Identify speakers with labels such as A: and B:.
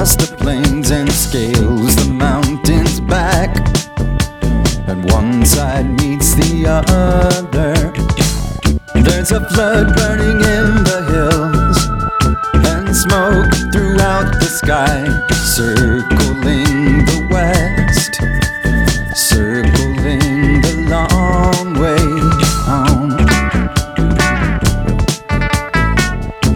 A: across the plains and scales the mountains back, and one side meets the other. There's a flood burning in the hill